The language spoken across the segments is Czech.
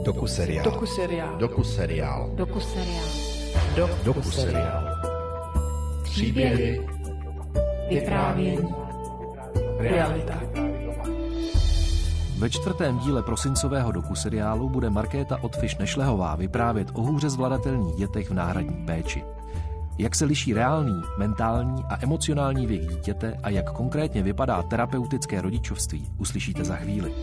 Dokuseriál. Příběhy, vyprávění, realita. Ve 4. díle prosincového dokuseriálu bude Markéta Otfiš-Nešlehová vyprávět o hůře zvladatelných dětech v náhradní péči. Jak se liší reálný, mentální a emocionální věk dítěte a jak konkrétně vypadá terapeutické rodičovství, uslyšíte za chvíli.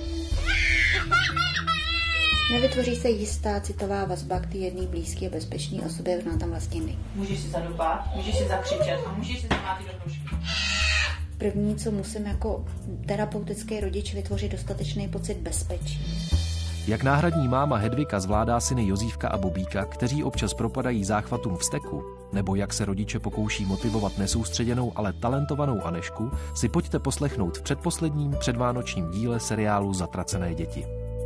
Nevytvoří se jistá citová vazba k té jedné blízké a bezpečné osobě, která tam vlastně není. Můžeš si zadupat, můžeš si zakřičet a můžeš si zamlátit do dušky. První, co musím jako terapeutický rodič vytvořit dostatečný pocit bezpečí. Jak náhradní máma Hedvika zvládá syny Jozífka a Bobíka, kteří občas propadají záchvatům vzteku, nebo jak se rodiče pokouší motivovat nesoustředěnou, ale talentovanou Anešku, si pojďte poslechnout v předposledním předvánočním díle seriálu Zatracené děti.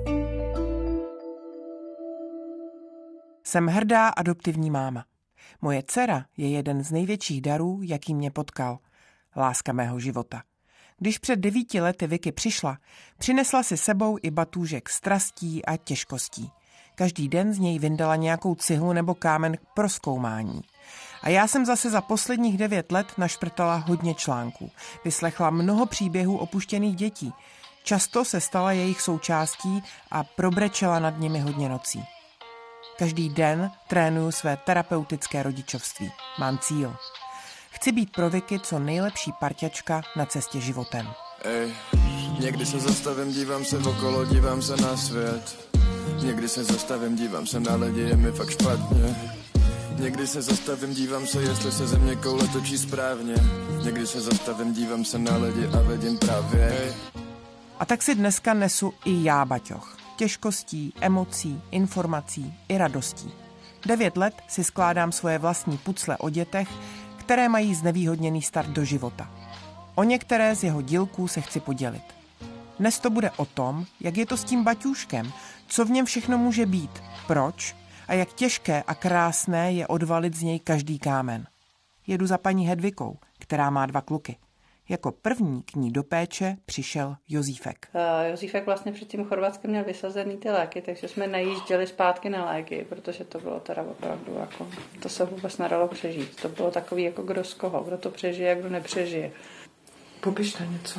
Jsem hrdá adoptivní máma. Moje dcera je jeden z největších darů, jaký mě potkal. Láska mého života. Když před 9 lety Vicky přišla, přinesla si sebou i batůžek strastí a těžkostí. Každý den z něj vyndala nějakou cihlu nebo kámen k prozkoumání. A já jsem zase za posledních 9 let našprtala hodně článků. Vyslechla mnoho příběhů opuštěných dětí. Často se stala jejich součástí a probrečela nad nimi hodně nocí. Každý den trénuju své terapeutické rodičovství. Mám cíl. Chci být pro Vicky co nejlepší parťačka na cestě životem. Někdy se zastavím, dívám se okolo, dívám se na svět. Někdy se zastavím, dívám se na lidi, je mi fakt špatně. Někdy se zastavím, dívám se, jestli se země koule točí správně. Někdy se zastavím, dívám se na lidi a vidím právě. A tak si dneska nesu i já baťoch. Těžkostí, emocí, informací i radostí. 9 let si skládám svoje vlastní pucle o dětech, které mají znevýhodněný start do života. O některé z jeho dílků se chci podělit. Dnes to bude o tom, jak je to s tím baťůškem, co v něm všechno může být, proč a jak těžké a krásné je odvalit z něj každý kámen. Jedu za paní Hedvikou, která má 2 kluky. Jako první k ní do péče přišel Jozífek. Jozífek vlastně před tím Chorvatskem měl vysazený ty léky, takže jsme najížděli zpátky na léky, protože to bylo teda opravdu jako, to se vůbec nedalo přežít. To bylo takový jako kdo z koho, kdo to přežije, kdo nepřežije. Popište něco.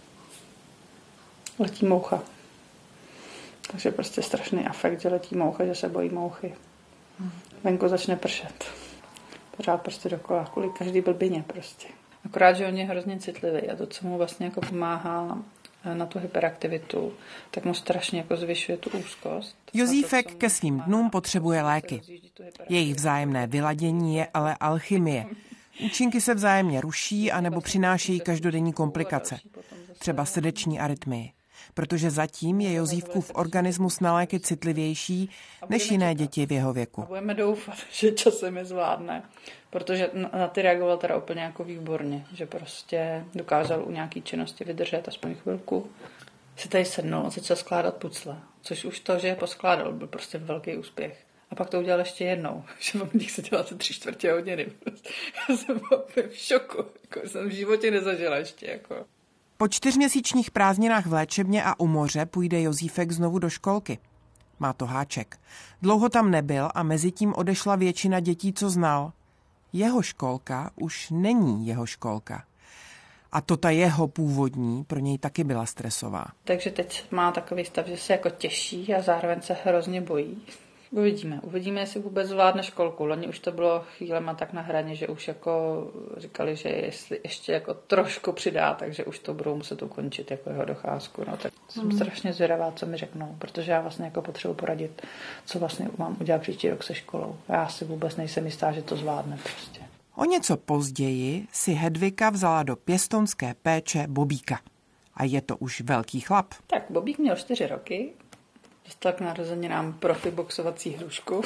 Letí moucha. Takže prostě strašný afekt, že letí moucha, že se bojí mouchy. Venku začne pršet. Pořád prostě dokola, kvůli každý blbině prostě. Akorát, že on je hrozně citlivý a to, co mu vlastně jako pomáhá na tu hyperaktivitu, tak mu strašně jako zvyšuje tu úzkost. Jozífek ke svým dnům potřebuje léky. Jejich vzájemné vyladění je ale alchymie. Účinky se vzájemně ruší anebo přinášejí každodenní komplikace. Třeba srdeční arytmii. Protože zatím je Jozífkův organismus na léky citlivější než jiné děti v jeho věku. Budeme doufat, že časem je zvládne, protože na ty reagoval teda úplně jako výborně, že prostě dokázal u nějaký činnosti vydržet aspoň chvilku. Si tady sednul a začal skládat pucle, což už to, že je poskládal, byl prostě velký úspěch. A pak to udělal ještě jednou, že mám nich se dělá 3/4 hodiny. Já jsem v šoku, jako jsem v životě nezažila ještě. Jako. Po 4měsíčních prázdninách v léčebně a u moře půjde Jozífek znovu do školky. Má to háček. Dlouho tam nebyl a mezitím odešla většina dětí, co znal. Jeho školka už není jeho školka. A to ta jeho původní pro něj taky byla stresová. Takže teď má takový stav, že se jako těší a zároveň se hrozně bojí. Uvidíme, jestli vůbec zvládne školku. Loni už to bylo chvílema tak na hraně, že už jako říkali, že jestli ještě jako trošku přidá, takže už to budou muset ukončit jako jeho docházku. No, tak jsem strašně zvědavá, co mi řeknou, protože já vlastně jako potřebuji poradit, co vlastně mám udělat příští rok se školou. Já si vůbec nejsem jistá, že to zvládne prostě. O něco později si Hedvika vzala do pěstounské péče Bobíka. A je to už velký chlap. Tak Bobík měl 4 roky. Dostal k narozeninám profi boxovací hrušku.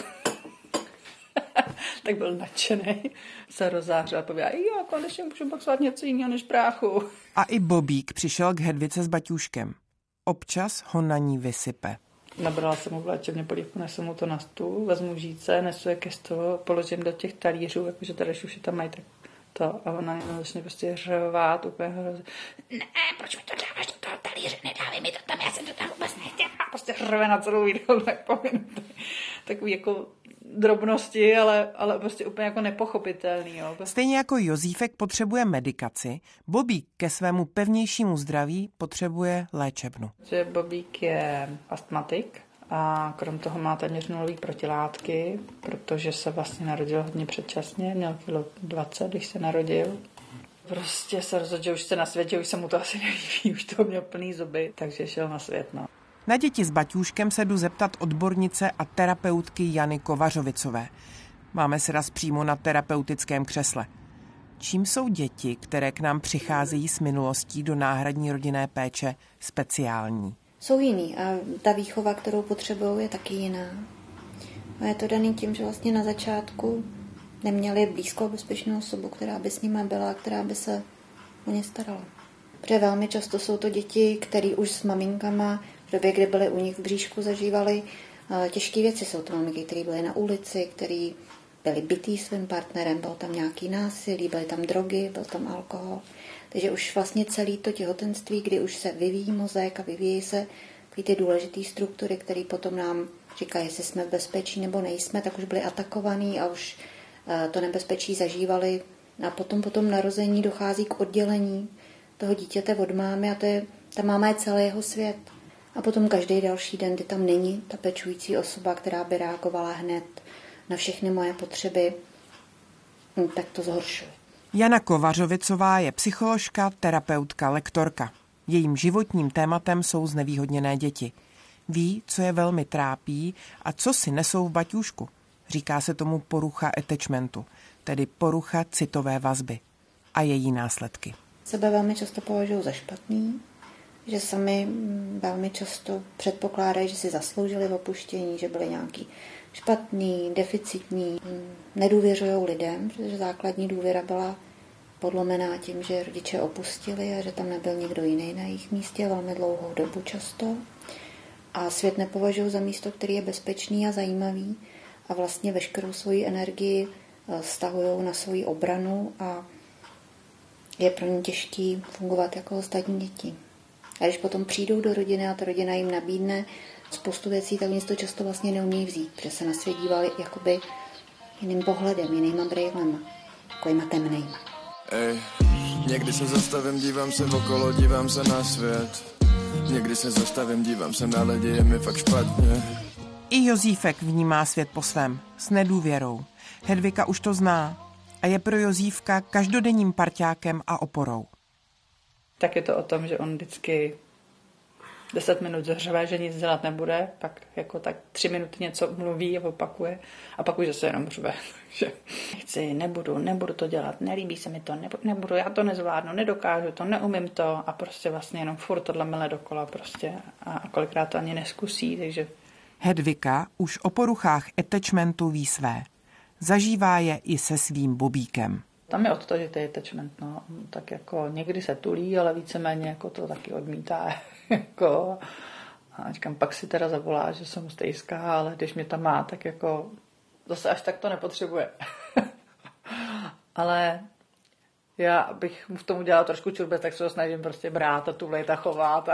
Tak byl nadšený. Se rozářil a pověděl, jo, konečně můžu boxovat něco jiného než bráchu. A i Bobík přišel k Hedvice s baťůškem. Občas ho na ní vysype. Nabrala jsem mu v léčebně polívku, nesu mu to na stůl, vezmu žíce, nesu je ke stolu, položím do těch talířů, jakože tady už tam mají tak to. A ona začne prostě řvát úplně hrozně. Ne, proč mi to dáváš do toho talíře, nedávej mi to tam, já jsem to tam vůbec nechtěla. Prostě řve na celou video, takový jako drobnosti, ale prostě úplně jako nepochopitelný. Jo. Stejně jako Jozífek potřebuje medikaci, Bobík ke svému pevnějšímu zdraví potřebuje léčebnu. Že Bobík je astmatik a krom toho má téměř nulový protilátky, protože se vlastně narodil hodně předčasně, měl 20 kg, když se narodil. Prostě se rozhodl, že už se na světě, už se mu to asi nelíbí, už toho měl plný zuby, takže šel na svět. No. Na děti s baťůškem se jdu zeptat odbornice a terapeutky Jany Kovařovicové. Máme se raz přímo na terapeutickém křesle. Čím jsou děti, které k nám přicházejí s minulostí do náhradní rodinné péče, speciální? Jsou jiný a ta výchova, kterou potřebují, je taky jiná. A je to daný tím, že vlastně na začátku neměli blízkou bezpečnou osobu, která by s nimi byla, která by se o ně starala. Protože velmi často jsou to děti, které už s maminkama v době, kdy byly u nich v bříšku, zažívali těžké věci. Jsou to maminky, které byly na ulici, které byly bitý svým partnerem, bylo tam nějaký násilí, byly tam drogy, byl tam alkohol. Takže už vlastně celé to těhotenství, kdy už se vyvíjí mozek a vyvíjí se ty důležité struktury, které potom nám říkají, jestli jsme v bezpečí nebo nejsme, tak už byli atakovaní a už to nebezpečí zažívali. A potom narození dochází k oddělení toho dítěte od mámy a ta máma je celý jeho svět. A potom každý další den, kdy tam není ta pečující osoba, která by reagovala hned na všechny moje potřeby, tak to zhoršuje. Jana Kovařovicová je psycholožka, terapeutka, lektorka. Jejím životním tématem jsou znevýhodněné děti. Ví, co je velmi trápí a co si nesou v baťůžku. Říká se tomu porucha attachmentu, tedy porucha citové vazby a její následky. Sebe velmi často považují za špatný, že sami velmi často předpokládají, že si zasloužili opuštění, že byli nějaký špatný, deficitní, nedůvěřují lidem, protože základní důvěra byla podlomená tím, že rodiče opustili a že tam nebyl nikdo jiný na jejich místě velmi dlouhou dobu často. A svět nepovažují za místo, který je bezpečný a zajímavý a vlastně veškerou svoji energii stahují na svoji obranu a je pro ně těžký fungovat jako ostatní děti. A když potom přijdou do rodiny a ta rodina jim nabídne spoustu věcí, tak oni to často vlastně neumějí vzít, protože se na svět dívali jakoby jiným pohledem, jinýma brejlema, takovýma temnejma. Někdy se zastavím, dívám se okolo, dívám se na svět. Někdy se zastavím, dívám se na lidi, je mi fakt špatně. I Jozífek vnímá svět po svém, s nedůvěrou. Hedvika už to zná a je pro Jozífka každodenním parťákem a oporou. Tak je to o tom, že on vždycky 10 minut zhřeve, že nic dělat nebude, pak jako tak 3 minuty něco mluví a opakuje a pak už zase jenom řve. Chci, nebudu to dělat, nelíbí se mi to, nebudu, já to nezvládnu, nedokážu to, neumím to a prostě vlastně jenom furt tohle mele dokola prostě a kolikrát to ani neskusí, takže... Hedvika už o poruchách attachmentu ví své. Zažívá je i se svým Bobíkem. Tam je odtažitý attachment, no. Tak jako někdy se tulí, ale víceméně jako to taky odmítá. Jako, a říkám, pak si teda zavolá, že jsem stejská, ale když mě tam má, tak jako zase až tak to nepotřebuje. Ale já bych mu v tom udělala trošku čurbec, tak se ho snažím prostě brát a tulejt a chovat.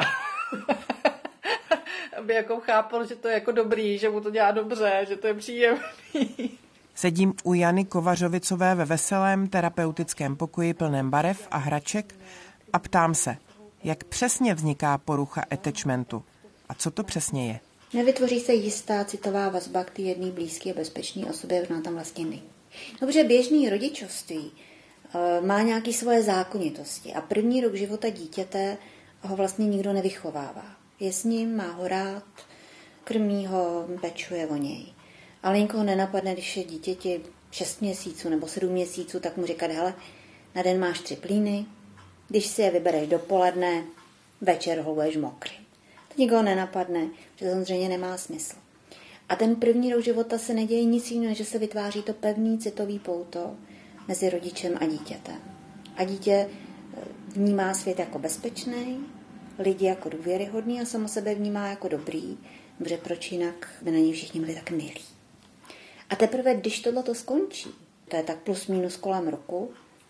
Aby jako chápal, že to je jako dobrý, že mu to dělá dobře, že to je příjemný. Sedím u Jany Kovařovicové ve veselém terapeutickém pokoji plném barev a hraček a ptám se, jak přesně vzniká porucha attachmentu a co to přesně je. Nevytvoří se jistá citová vazba k té jedné blízké a bezpečné osobě, ona tam vlastně není. No, protože běžný rodičovství má nějaké svoje zákonitosti a první rok života dítěte ho vlastně nikdo nevychovává. Je s ním, má ho rád, krmí ho, pečuje o něj. Ale nikoho nenapadne, když je dítěti 6 měsíců nebo 7 měsíců, tak mu říkat, hele, na den máš 3 plíny, když si je vybereš dopoledne, večer ho budeš mokrý. To nikoho nenapadne, že to samozřejmě nemá smysl. A ten první rok života se neděje nic jiného, že se vytváří to pevný citový pouto mezi rodičem a dítětem. A dítě vnímá svět jako bezpečný, lidi jako důvěryhodný a samo sebe vnímá jako dobrý, protože proč jinak by na něj všichni byli tak milí. A teprve, když tohleto skončí, to je tak plus minus kolem roku,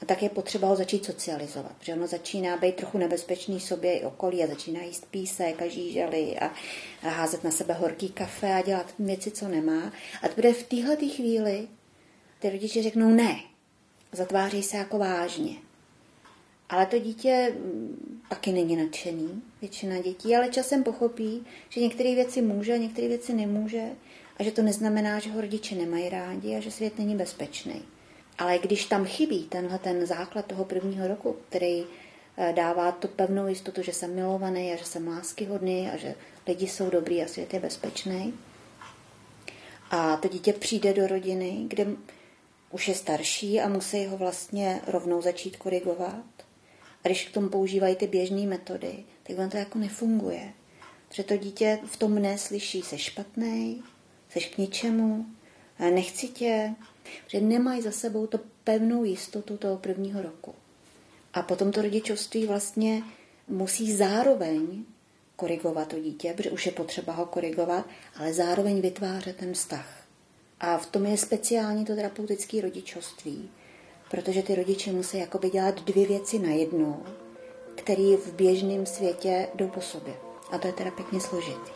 tak je potřeba ho začít socializovat, protože ono začíná být trochu nebezpečný sobě i okolí a začíná jíst písek a žížaly a házet na sebe horký kafe a dělat věci, co nemá. A to bude v téhletý chvíli, ty rodiče řeknou ne, zatváří se jako vážně. Ale to dítě taky není nadšený, většina dětí, ale časem pochopí, že některé věci může a některé věci nemůže a že to neznamená, že ho rodiče nemají rádi a že svět není bezpečný. Ale když tam chybí ten základ toho prvního roku, který dává tu pevnou jistotu, že jsem milovaný a že jsem láskyhodný a že lidi jsou dobrý a svět je bezpečný, a to dítě přijde do rodiny, kde už je starší a musí ho vlastně rovnou začít korigovat. A když k tomu používají ty běžné metody, tak on to jako nefunguje. Protože to dítě v tom neslyší, jsi špatnej, jsi k ničemu, nechci tě, protože nemají za sebou to pevnou jistotu toho prvního roku. A potom to rodičovství vlastně musí zároveň korigovat to dítě, protože už je potřeba ho korigovat, ale zároveň vytvářet ten vztah. A v tom je speciální to terapeutické rodičovství, protože ty rodiče musí jakoby dělat dvě věci najednou, které v běžném světě jdou po sobě. A to je teda pěkně složitý.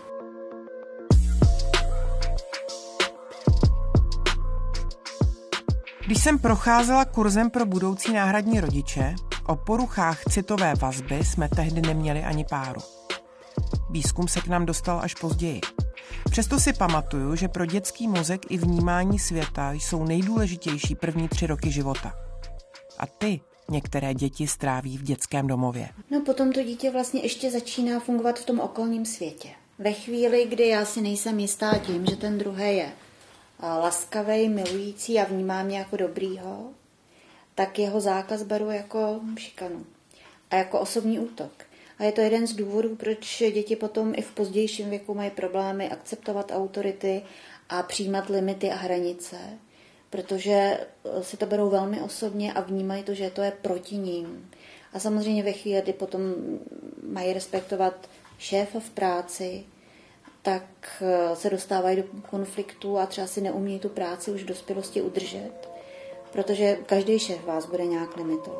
Když jsem procházela kurzem pro budoucí náhradní rodiče, o poruchách citové vazby jsme tehdy neměli ani páru. Výzkum se k nám dostal až později. Přesto si pamatuju, že pro dětský mozek i vnímání světa jsou nejdůležitější první 3 roky života. A ty některé děti stráví v dětském domově. No potom to dítě vlastně ještě začíná fungovat v tom okolním světě. Ve chvíli, kdy já si nejsem jistá tím, že ten druhý je laskavej, milující a vnímá mě jako dobrýho, tak jeho zákaz beru jako šikanu a jako osobní útok. A je to jeden z důvodů, proč děti potom i v pozdějším věku mají problémy akceptovat autority a přijímat limity a hranice, protože si to berou velmi osobně a vnímají to, že to je proti ním. A samozřejmě ve chvíli, kdy potom mají respektovat šéfa v práci, tak se dostávají do konfliktu a třeba si neumí tu práci už v dospělosti udržet, protože každý šéf vás bude nějak limitovat.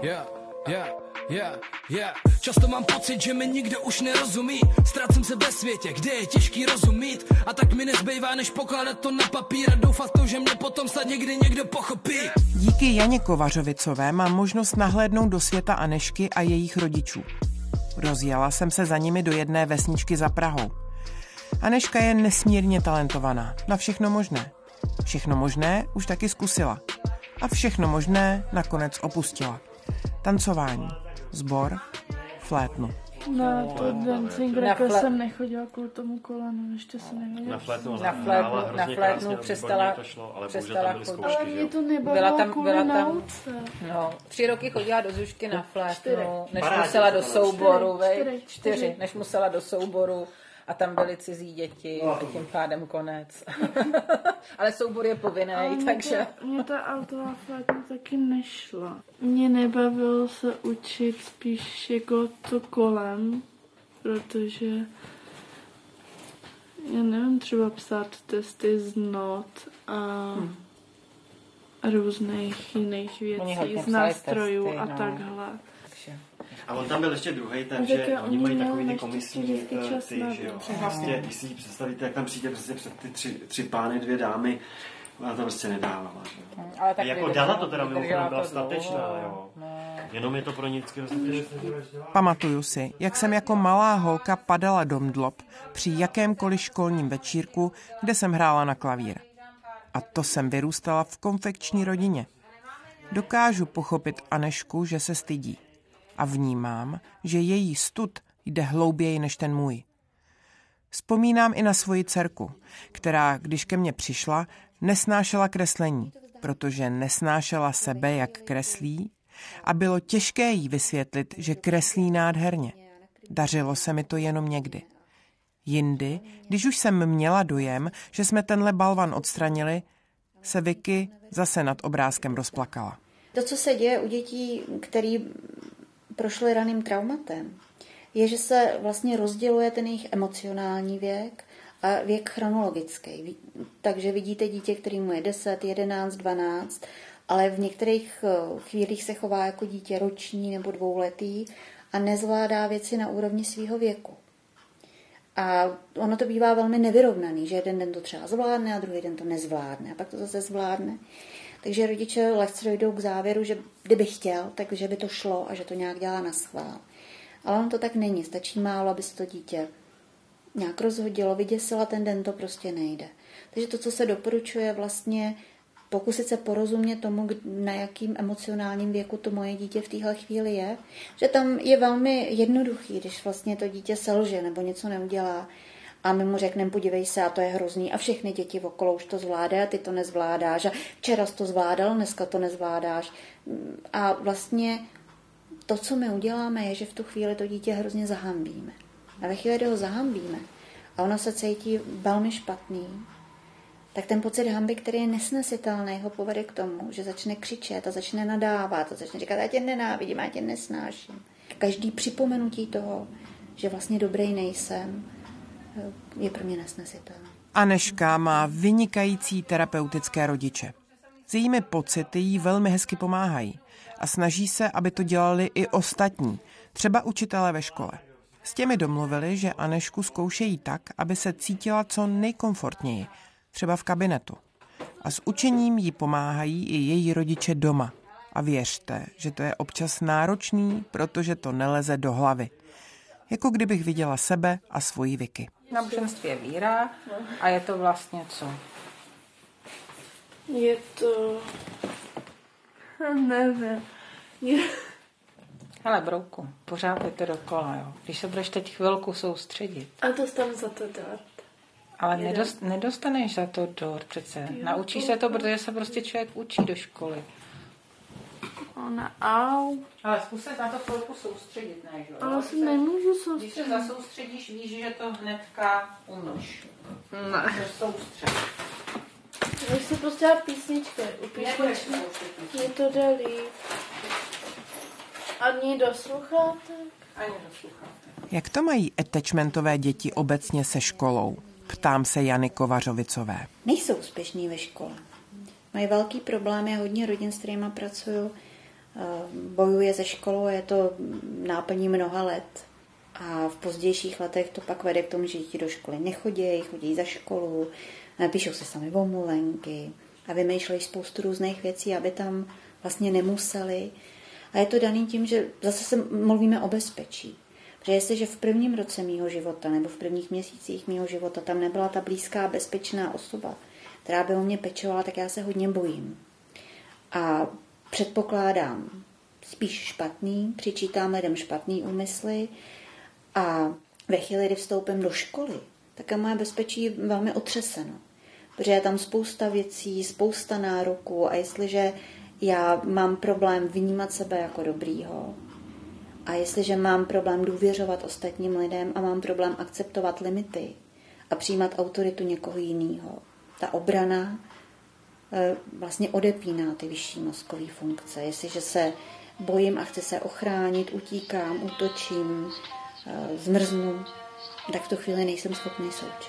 Často mám pocit, že mi nikdo už nerozumí. Ztrácím se ve světě, kde je těžký rozumít. A tak mi nezbývá, než pokládat to na papír a doufat to, že mě potom snad někdy někdo pochopí. Díky Janě Kovařovicové mám možnost nahlédnout do světa Anežky a jejich rodičů. Rozjela jsem se za nimi do jedné vesničky za Prahou. Anežka je nesmírně talentovaná na všechno možné. Všechno možné už taky zkusila. A všechno možné nakonec opustila. Tancování, sbor, flétnu. Na to dancing reka jsem nechodila kvůli tomu kolenu, ještě se nevěděla. Na flétnu přestala chodit. Ale mě to nebavilo kvůli nauce. No, 3 roky chodila do Zušky na flétnu, než musela do souboru, 4, než musela do souboru. A tam byly cizí děti a tím pádem konec. Ale soubor je povinný, takže... Mě ta autová flétna taky nešla. Mě nebavilo se učit spíš jako to kolem, protože já nevím, třeba psát testy z not a různých jiných věcí, z nástrojů testy, a takhle. A on tam byl ještě druhej ten, že oni mají takový ty komisní ty, že jo. Prostě, když si představíte, jak tam přijde prostě před ty tři pány, 2 dámy, ona tam prostě nedávala, že jo. A jako dala to teda mimochodem, byla statečná, jo. Jenom je to pro ní vždycky dostatečné. Pamatuju si, jak jsem jako malá holka padala do mdlob při jakémkoliv školním večírku, kde jsem hrála na klavír. A to jsem vyrůstala v konfekční rodině. Dokážu pochopit Anežku, že se stydí. A vnímám, že její stud jde hlouběji než ten můj. Vzpomínám i na svoji dcerku, která, když ke mně přišla, nesnášela kreslení, protože nesnášela sebe, jak kreslí, a bylo těžké jí vysvětlit, že kreslí nádherně. Dařilo se mi to jenom někdy. Jindy, když už jsem měla dojem, že jsme tenhle balvan odstranili, se Vicky zase nad obrázkem rozplakala. To, co se děje u dětí, který prošli raným traumatem, je, že se vlastně rozděluje ten jejich emocionální věk a věk chronologický. Takže vidíte dítě, kterému je 10, 11, 12, ale v některých chvílích se chová jako dítě roční nebo dvouletý a nezvládá věci na úrovni svého věku. A ono to bývá velmi nevyrovnaný, že jeden den to třeba zvládne a druhý den to nezvládne a pak to zase zvládne. Takže rodiče lehce dojdou k závěru, že kdyby chtěl, takže by to šlo a že to nějak dělá naschvál. Ale ono to tak není, stačí málo, aby se to dítě nějak rozhodilo, vyděsilo, ten den to prostě nejde. Takže to, co se doporučuje, vlastně pokusit se porozumět tomu, na jakým emocionálním věku to moje dítě v téhle chvíli je. Že tam je velmi jednoduchý, když vlastně to dítě selže nebo něco neudělá a my mu řekneme, podívej se, a to je hrozný a všechny děti okolo už to zvládá a ty to nezvládáš a včera jsi to zvládal, dneska to nezvládáš. A vlastně to, co my uděláme, je, že v tu chvíli to dítě hrozně zahambíme. A ve chvíli, kdy ho zahambíme a ono se cítí velmi špatný, tak ten pocit hanby, který je nesnesitelný, ho povede k tomu, že začne křičet a začne nadávat a začne říkat, já tě nenávidím, já tě nesnáším. Každý připomenutí toho, že vlastně dobrý nejsem, je pro mě nesnesitelný. Anežka má vynikající terapeutické rodiče. S jejími pocity jí velmi hezky pomáhají a snaží se, aby to dělali i ostatní, třeba učitelé ve škole. S těmi domluvili, že Anežku zkoušejí tak, aby se cítila co nejkomfortněji, třeba v kabinetu. A s učením jí pomáhají i její rodiče doma. A věřte, že to je občas náročný, protože to neleze do hlavy. Jako kdybych viděla sebe a svoji Vicky. Náboženství je víra a je to vlastně co? Je to... nevím. Hele, brouku, pořád je to dokola, jo. Když se budeš teď chvilku soustředit. A dostanu za to dort. Ale nedostaneš za to dort přece. Jo, naučíš se to, protože se prostě člověk učí do školy. Ale zkus se na to chvilku soustředit, ne? Ale si nemůžu soustředit. Když se zasoustředíš, víš, že to hnedka umíš. Ne. Soustřed. Když se prostě dát písničky. U písničky je to jde líp. Ani do sluchátek? Ani do sluchátek. Jak to mají attachmentové děti obecně se školou? Ptám se Jany Kovařovicové. Nejsou úspěšní ve škole. Mají velký problém, je hodně rodin, s kterýma pracuju, bojuje ze školou, je to náplní mnoha let. A v pozdějších letech to pak vede k tomu, že děti do školy nechodí, chodí za školu, píšou se sami omluvenky a vymýšlejí spoustu různých věcí, aby tam vlastně nemuseli. A je to daný tím, že zase se mluvíme o bezpečí. Protože jestliže v prvním roce mýho života nebo v prvních měsících mýho života tam nebyla ta blízká bezpečná osoba, která by o mě pečovala, tak já se hodně bojím. A předpokládám spíš špatný, přičítám lidem špatný úmysly a ve chvíli, kdy vstoupím do školy, tak je moje bezpečí velmi otřeseno. Protože je tam spousta věcí, spousta nároků a jestliže já mám problém vnímat sebe jako dobrýho a jestliže mám problém důvěřovat ostatním lidem a mám problém akceptovat limity a přijímat autoritu někoho jiného, ta obrana vlastně odepíná ty vyšší mozkové funkce. Jestliže se bojím a chci se ochránit, utíkám, útočím, zmrznu, tak v tu chvíli nejsem schopný součit.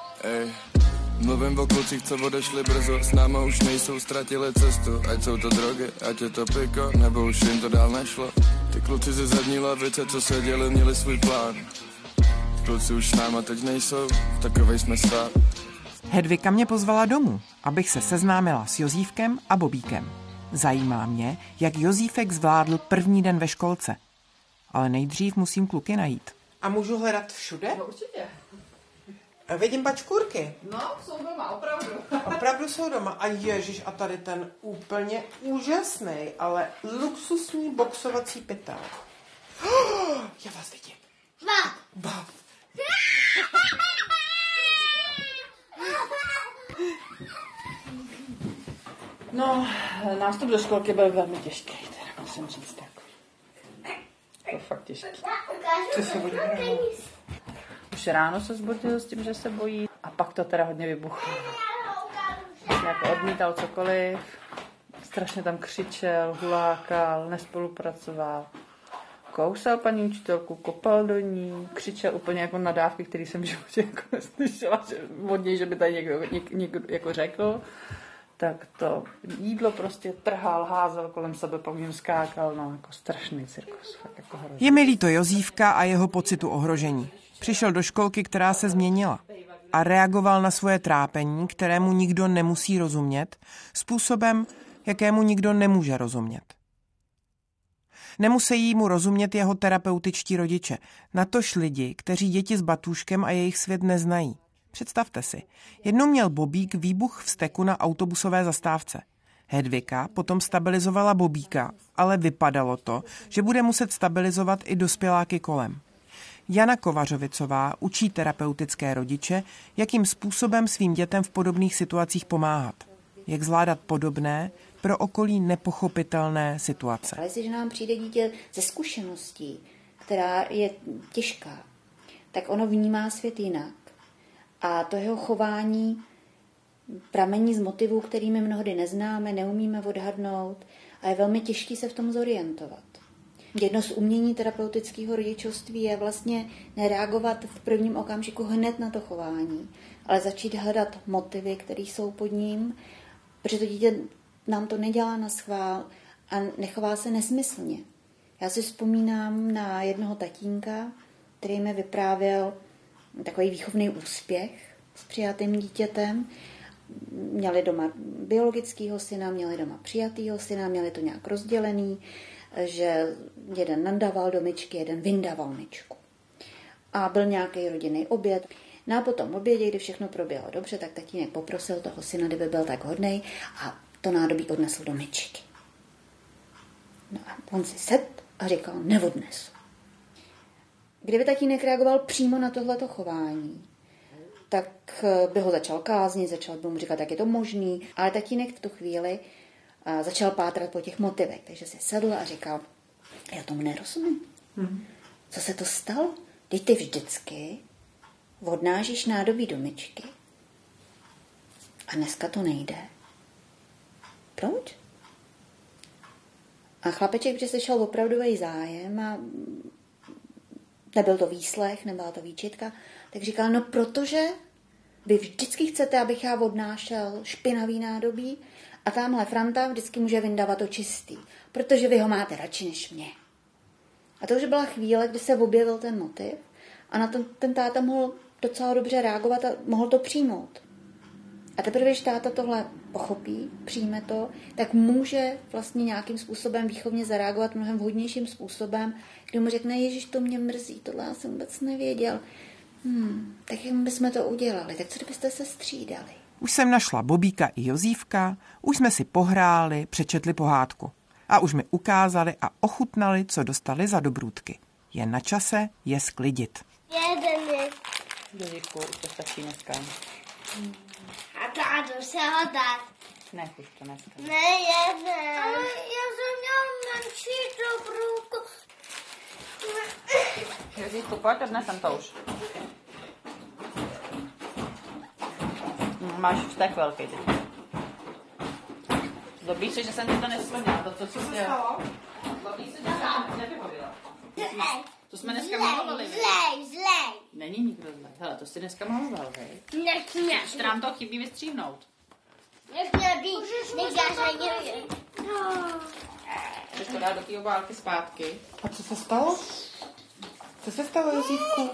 Mluvím o klucích, co odešli brzo, s náma už nejsou, ztratili cestu. Ať jsou to drogy, ať je to piko, nebo už jim to dál nešlo. Ty kluci ze zadní lavice, co seděli, měli svůj plán. Kluci už s náma teď nejsou, takovej jsme stát. Hedvika mě pozvala domů, abych se seznámila s Jozífkem a Bobíkem. Zajímá mě, jak Jozífek zvládl první den ve školce. Ale nejdřív musím kluky najít. A můžu hledat všude? No určitě. Vidím bačkůrky. No, jsou doma, opravdu. Opravdu jsou doma. A ježiš, a tady ten úplně úžasný, ale luxusní boxovací pytel. Já vás vidím. Bav. No, nástup do školky byl velmi těžký, teda musím říct tak. To fakt těžký. Co se bude dělat? Už ráno se zbudil s tím, že se bojí a pak to teda hodně vybuchlo. Jako odmítal cokoliv, strašně tam křičel, hulákal, nespolupracoval. Kousal paní učitelku, kopal do ní, křičel úplně jako nadávky, které jsem v životě jako neslyšela od něj, že by tady někdo jako řekl. tak to jídlo prostě trhal, házel kolem sebe, pak jim skákal, no jako strašný cirkus. Jako je mi líto Jozívka a jeho pocitu ohrožení. Přišel do školky, která se změnila a reagoval na svoje trápení, kterému nikdo nemusí rozumět, způsobem, jakému nikdo nemůže rozumět. Nemusí mu rozumět jeho terapeutičtí rodiče, natož lidi, kteří děti s batůžkem a jejich svět neznají. Představte si, jednou měl Bobík výbuch vzteku na autobusové zastávce. Hedvika potom stabilizovala Bobíka, ale vypadalo to, že bude muset stabilizovat i dospěláky kolem. Jana Kovařovicová učí terapeutické rodiče, jakým způsobem svým dětem v podobných situacích pomáhat. Jak zvládat podobné, pro okolí nepochopitelné situace. Ale jestliže nám přijde dítě ze zkušeností, která je těžká, tak ono vnímá svět jinak. A to jeho chování pramení z motivů, kterými mnohdy neznáme, neumíme odhadnout a je velmi těžké se v tom zorientovat. Jedno z umění terapeutického rodičovství je vlastně nereagovat v prvním okamžiku hned na to chování, ale začít hledat motivy, které jsou pod ním, protože to dítě nám to nedělá na schvál a nechová se nesmyslně. Já si vzpomínám na jednoho tatínka, který mi vyprávěl takový výchovný úspěch s přijatým dítětem. Měli doma biologického syna, měli doma přijatýho syna, měli to nějak rozdělený, že jeden nandával do myčky, jeden vyndával myčku. A byl nějaký rodinný oběd. No a po tom obědě, kdy všechno proběhlo dobře, tak tatínek poprosil toho syna, kdyby byl tak hodnej a to nádobí odnesl do myčky. No a on si sedl a říkal, neodnesu. Kdyby tatínek reagoval přímo na tohleto chování, tak by ho začal káznit, začal by mu říkat, jak je to možný, ale tatínek v tu chvíli začal pátrat po těch motivech, takže si sedl a říkal, já tomu nerozumím. Co se to stalo? Teď ty vždycky odnážíš nádobí do myčky a dneska to nejde. Proč? A chlapeček přeslyšel opravdový zájem a nebyl to výslech, nebyla to výčitka, tak říkal, no protože vy vždycky chcete, abych já odnášel špinavý nádobí a tamhle Franta vždycky může vyndávat to čistý, protože vy ho máte radši než mě. A to už byla chvíle, kdy se objevil ten motiv a na to ten táta mohl docela dobře reagovat a mohl to přijmout. A teprve, když táta tohle pochopí, přijme to, tak může vlastně nějakým způsobem výchovně zareagovat mnohem vhodnějším způsobem, kdy mu řekne, Ježiš, to mě mrzí, tohle já jsem vůbec nevěděl. Tak jak bychom to udělali? Tak co kdybyste se střídali? Už jsem našla Bobíka i Jozívka, už jsme si pohráli, přečetli pohádku. A už mi ukázali a ochutnali, co dostali za dobrůdky. Je na čase je sklidit. Jozívku, už to stačí dneska. A to se ho dát. Ne, už to dneska. Ne. Ale já jsem měl menší dobrůdku. Jozívku, pojď, odnesem to už. Máš vztek velký teď. Zlobíš se, že jsem ti to nesplnila. To, co jsi dělala? Zlobíš se, že jsem nevyhodila. To jsme dneska malovali. Zlej. Není nikdo zlej. Hele, to jsi dneska maloval, hej? Nechci. Ještě nám to chybí vystříhnout. Chceš to dát do té obálky zpátky. A co se stalo? Co se stalo, Jozívku?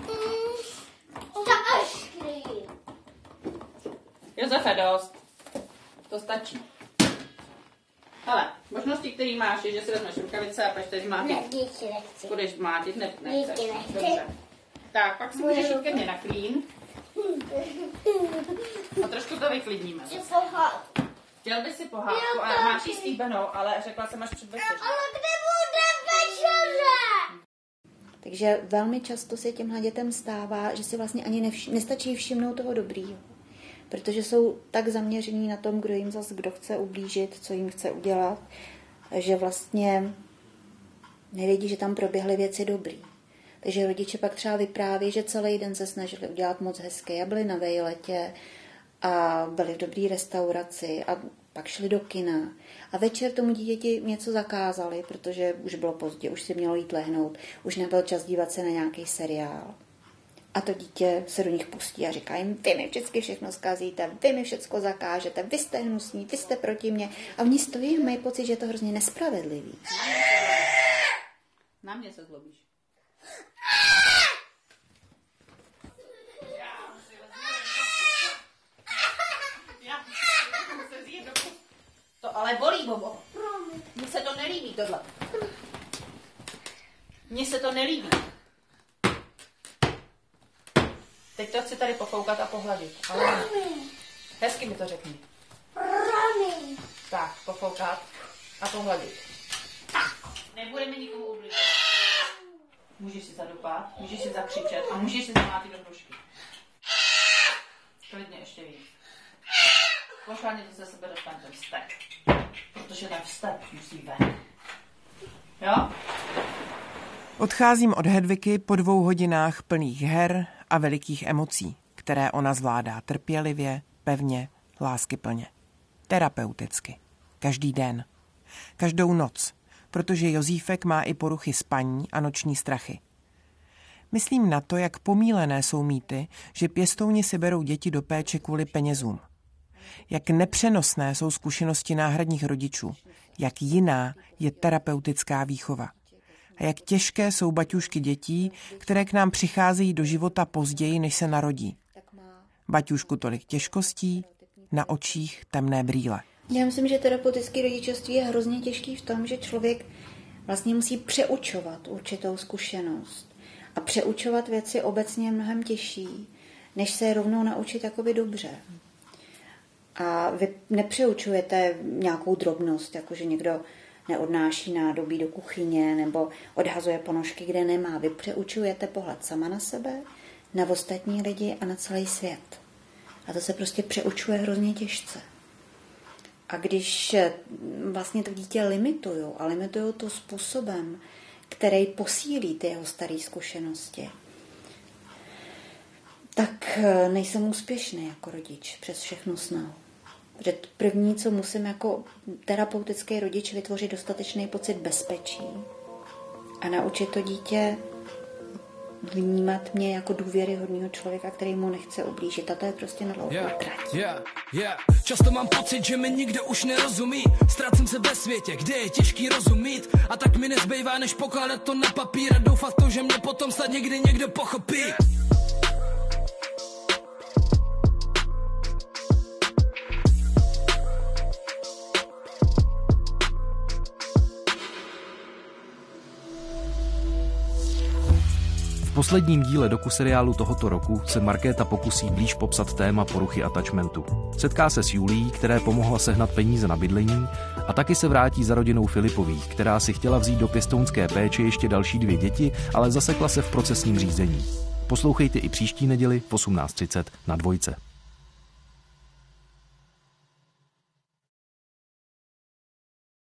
Josefe, dost. To stačí. Hele, možnosti, který máš, je, že si vezmeš rukavice a půjdeš zmátit. Ne, nechci. Budeš zmátit, nechceš. Nechci. Dobře. Tak, pak si můžeš jít ke mně na klín. A trošku to vyklidníme. Chtěl bys si pohádku, ale máš ji slíbenou, ale řekla jsem až před večeří. Ale kde bude večeře? Takže velmi často se těmhle dětem stává, že si vlastně ani nestačí všimnout toho dobrýho. Protože jsou tak zaměření na tom, kdo chce ublížit, co jim chce udělat, že vlastně nevědí, že tam proběhly věci dobrý. Takže rodiče pak třeba vypráví, že celý den se snažili udělat moc hezké a byli na vejletě a byli v dobré restauraci a pak šli do kina. A večer tomu dítěti něco zakázali, protože už bylo pozdě, už si mělo jít lehnout, už nebyl čas dívat se na nějaký seriál. A to dítě se do nich pustí a říká jim, vy mi vždycky všechno zkazíte, vy mi všecko zakážete, vy jste hnusní, vy jste proti mně. A oni stojí a mají pocit, že je to hrozně nespravedlivý. Na mě se zlobíš. To ale bolí, Bobo. Mně se to nelíbí, tohle. Mně se to nelíbí. Teď to chci tady pofoukat a pohladit. Ale hezky mi to řekni. Tak, pofoukat a pohladit. Nebudeme nikomu ubližovat. Můžeš si zadupat, můžeš si zakřičet a můžeš si zamátit do hrušky. Klidně ještě víc. Pošlání to ze sebe dostane ten vztek. Protože ten vztek musí ven. Jo? Odcházím od Hedviky po 2 hodinách plných her a velikých emocí, které ona zvládá trpělivě, pevně, láskyplně. Terapeuticky. Každý den. Každou noc. Protože Jozífek má i poruchy spaní a noční strachy. Myslím na to, jak pomílené jsou mýty, že pěstouni si berou děti do péče kvůli penězům. Jak nepřenosné jsou zkušenosti náhradních rodičů. Jak jiná je terapeutická výchova. A jak těžké jsou baťůžky dětí, které k nám přicházejí do života později, než se narodí. Baťůžku tolik těžkostí, na očích temné brýle. Já myslím, že terapeutické rodičovství je hrozně těžký v tom, že člověk vlastně musí přeučovat určitou zkušenost. A přeučovat věci obecně je mnohem těžší, než se je rovnou naučit jakoby dobře. A vy nepřeučujete nějakou drobnost, jakože někdo neodnáší nádobí do kuchyně nebo odhazuje ponožky, kde nemá. Vy přeučujete pohled sama na sebe, na ostatní lidi a na celý svět. A to se prostě přeučuje hrozně těžce. A když vlastně to dítě limitujou a limitujou to způsobem, který posílí ty jeho staré zkušenosti, tak nejsem úspěšný jako rodič přes všechno snahu. Protože první, co musím jako terapeutický rodič, vytvořit dostatečný pocit bezpečí a naučit to dítě vnímat mě jako důvěryhodného člověka, který mu nechce ublížit. A to je prostě na dlouhou trať. Často mám pocit, že mi nikdo už nerozumí. Ztrácím se ve světě, kde je těžký rozumít. A tak mi nezbývá, než pokládat to na papír a doufat to, že mě potom snad někdy někdo pochopí. V posledním díle dokuseriálu tohoto roku se Markéta pokusí blíž popsat téma poruchy attachmentu. Setká se s Julií, které pomohla sehnat peníze na bydlení, a taky se vrátí za rodinou Filipových, která si chtěla vzít do pěstounské péče ještě další 2 děti, ale zasekla se v procesním řízení. Poslouchejte i příští neděli v 18:30 na Dvojce.